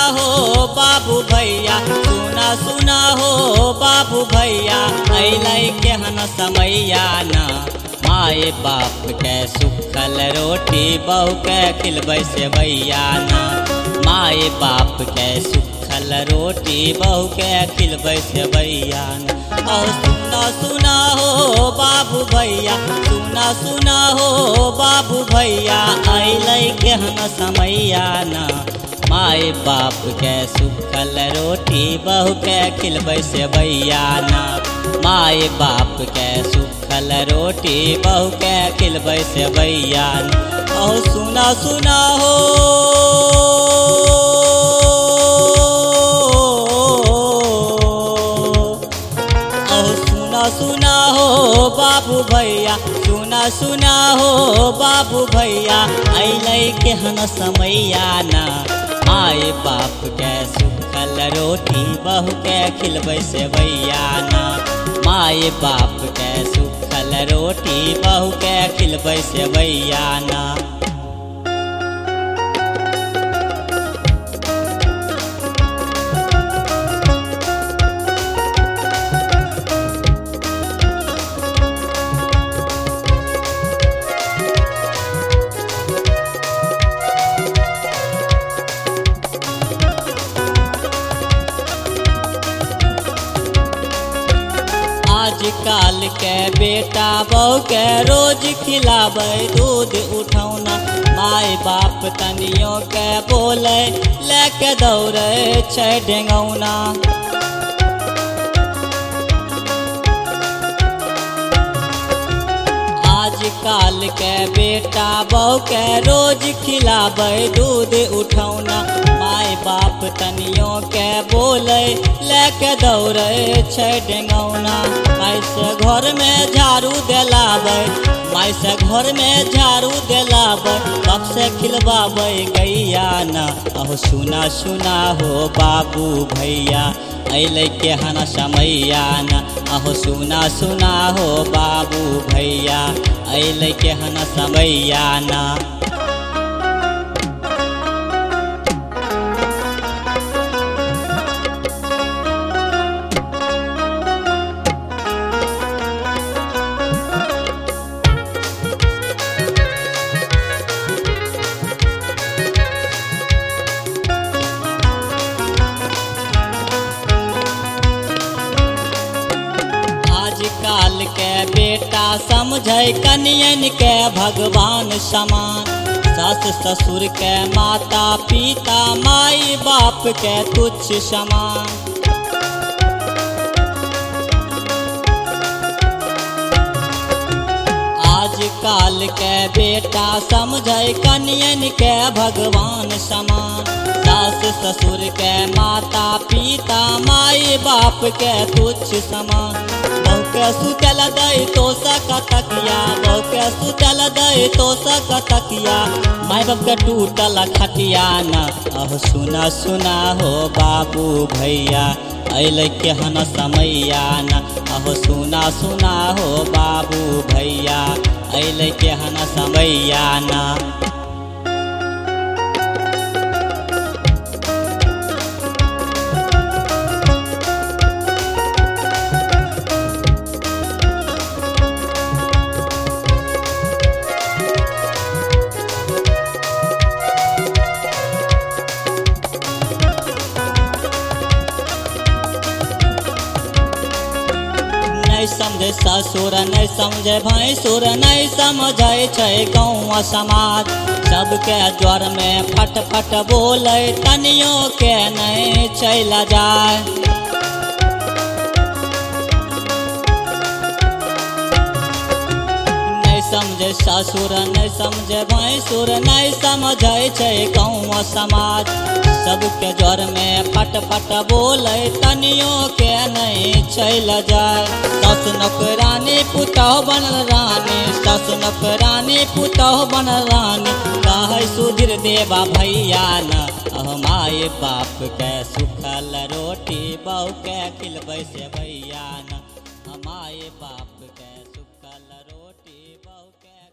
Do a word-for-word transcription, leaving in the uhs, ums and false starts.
हो बाबू भैया, सुना सुना हो बाबू भैया, अलै केहन समैया ना। माए बाप के सुखल रोटी बहू के खिलबै से भैया ना। माए बाप के सुखल रोटी बहू के खिलबै से भैया ना। और सुना सुना हो बाबू भैया, सुना सुना हो बाबू भैया, अलै केहन समैया ना। माए बाप के सुखल रोटी बहू के खिलबै से भैया ना। माए बाप के सुखल रोटी बहू के खिलबै से भैया ना। और सुना सुना हो सुना हो बाबू भैया, सुना सुना हो बाबू भैया, अलै केहन समैया ना। माए बाप के सुखल रोटी बहू के खिलबै से भैया ना। माए बाप के सुखल रोटी बहू के खिलबै से भैया ना। आजकल के बेटा बहू के रोज खिलाबै दूध उठौना। माए बाप तनियो के बोले लेके दौड़े छै डेंगौना। आजकल के बेटा बहू के रोज खिलाबै दूध उठौना। माए बाप तनियो के बोले लेके दौड़े छै डेंगौना। माई से घर में झाड़ू दिलाबै, माई से घर में झाड़ू दिलाबै, बाप से खिलवाबै गैया ना। अहो सुना सुना हो बाबू भैया, अलै केहन समैया ना। अहो सुना सुना हो बाबू भैया, अलै केहन समैया ना। आजकल के बेटा समझै कनियन के भगवान समान। सास ससुर के माता पिता, माई बाप के तुच्छ समान। आजकल के बेटा समझै कनियन के भगवान समान। सास ससुर के माता पिता, माई बाप के तुच्छ समान। बहू के सुतल दई तो सक तकिया, बहू के सुतल दई तो सक तकिया, माई बाप के टूटल खटिया ना। अहो सुना सुना हो बाबू भैया, अलै केहन समैया ना। अहो सुना सुना हो बाबू भैया, अलै केहन समैया ना। नहीं समझे ससुर, नहीं समझे भैंसुर, नहीं समझे छै गाँव समाज। सबके ज्वर में फट फट बोले, तनियो के नहीं चल जाए। नहीं समझे ससुर, नहीं समझे भैंसुर, नहीं समझे छै गाँव समाज। सबके ज्वर में फट फट बोले, तनियो के नहीं चल जाए। सस नौकरानी पुतौह बनल रानी, सस नौकरानी पुतौह बनल रानी, कहै सुधीर देवा भैया ना। अहो माए बाप के सुखल रोटी बहू के खिलबै से भैया ना। माए बाप के सुखल रोटी बहू के